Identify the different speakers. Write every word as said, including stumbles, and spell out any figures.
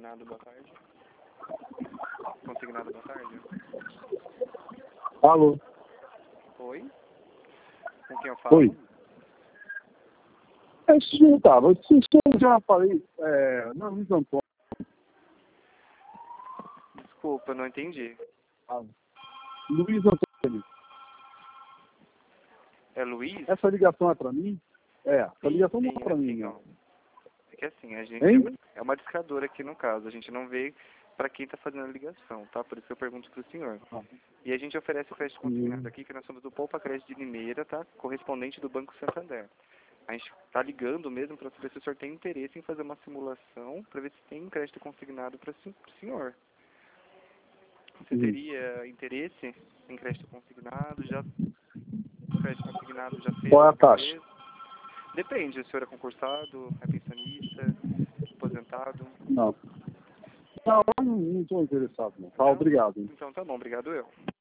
Speaker 1: Consignado, boa tarde. Consignado, boa tarde.
Speaker 2: Alô?
Speaker 1: Oi? Com quem eu falo?
Speaker 2: Oi. É, sim, tá. Você já falei, é, não, Luiz Antônio.
Speaker 1: Desculpa, não entendi.
Speaker 2: Ah, Luiz Antônio.
Speaker 1: É Luiz?
Speaker 2: Essa ligação é pra mim? É, essa
Speaker 1: Sim,
Speaker 2: ligação não
Speaker 1: sim,
Speaker 2: é pra mim,
Speaker 1: assim,
Speaker 2: não.
Speaker 1: ó. É que assim, a gente
Speaker 2: Hein?
Speaker 1: é uma discadora aqui no caso, a gente não vê para quem está fazendo a ligação, tá? Por isso que eu pergunto para o senhor.
Speaker 2: Ah,
Speaker 1: E a gente oferece o crédito
Speaker 2: sim.
Speaker 1: consignado aqui, que nós somos do Poupa Crédito de Limeira, tá? Correspondente do Banco Santander. A gente está ligando mesmo para saber se o senhor tem interesse em fazer uma simulação para ver se tem um crédito consignado para o senhor. Você
Speaker 2: Sim.
Speaker 1: teria interesse em crédito consignado? Já crédito consignado já fez
Speaker 2: Qual é a
Speaker 1: alguma
Speaker 2: taxa?
Speaker 1: vez? Depende, o senhor é concursado, é pensionista, aposentado?
Speaker 2: Não. Não, eu não estou interessado, não. Tá,
Speaker 1: Não?
Speaker 2: obrigado. Hein?
Speaker 1: Então tá bom, obrigado eu.